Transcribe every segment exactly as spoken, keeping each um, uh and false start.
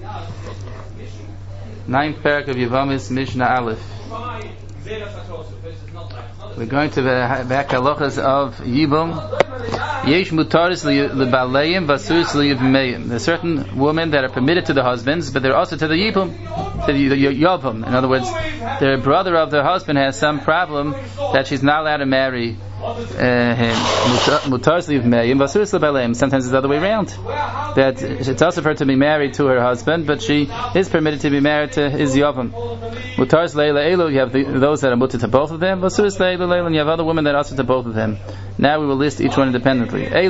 Ninth parak of Yevamis, Mishnah Aleph. We're going to the back halachas of Yibum. Yesh mutaris lebaleim vasuris leyivmeim. There are certain women that are permitted to the husbands, but they're also to the Yibum, to the Yavam. In other words, the brother of their husband has some problem that she's not allowed to marry uh, him. Mutaris leyivmeim vasuris lebaleim. Sometimes it's the other way around. That it's also for her to be married to her husband, but she is permitted to be married to his Yavam. Mutaris leila elu. You have the, those that are mutar to both of them. Vasuris leila leila. And you have other women that are also to both of them. Now we will list each one independently. These are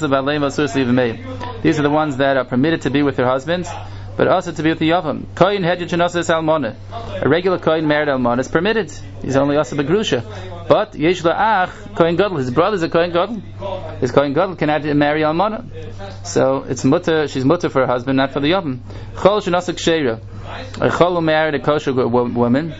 the ones that are permitted to be with their husbands, but also to be with the Yavam. Koyin hedjid shenosas almona. A regular koyin married almona is permitted. He's only also begrusha. But yesh la'ach koyin gadol. His brother is a koyin gadol. His koyin gadol cannot marry almona. So it's mutter. She's mutter for her husband, not for the Yavam. Chol shenosas ksheira. A chol who married a kosher woman.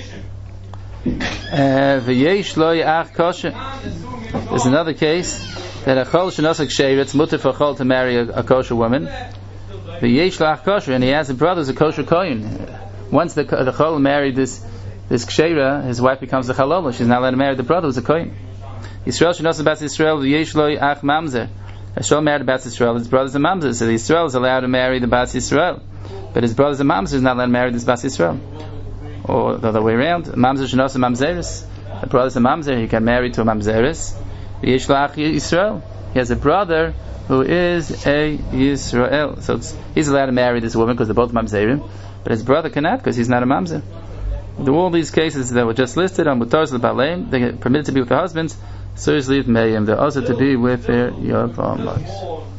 V'yesh lo ya'ach kosher. There's another case that a chol shenosas ksheira. It's mutter for a chol to marry a, a kosher woman. V'yesh lo ya'ach kosher, and he has a brother who's a kosher kohen. Once the the chol married this this ksheira, his wife becomes a chalola. She's not allowed to marry the brother who's a kohen. Yisrael shenosas bas Yisrael v'yesh lo ya'ach mamzer. Yisrael married the bas Yisrael. His brother's a mamzer, so the Yisrael is allowed to marry the bas Yisrael, but his brother's a mamzer is not allowed to marry this bas Yisrael. Or the other way around, mamzer shenosas mamzeris. The brother's a mamzer, he can marry to a mamzeris. V'yesh lo ach Yisrael. He has a brother who is a Yisrael, so it's, he's allowed to marry this woman because they're both mamzerim, but his brother cannot because he's not a mamzer. The all these cases that were just listed on mutaris lebaleim, they are permitted to be with their husbands. Seriously, they're also to be with their yavam.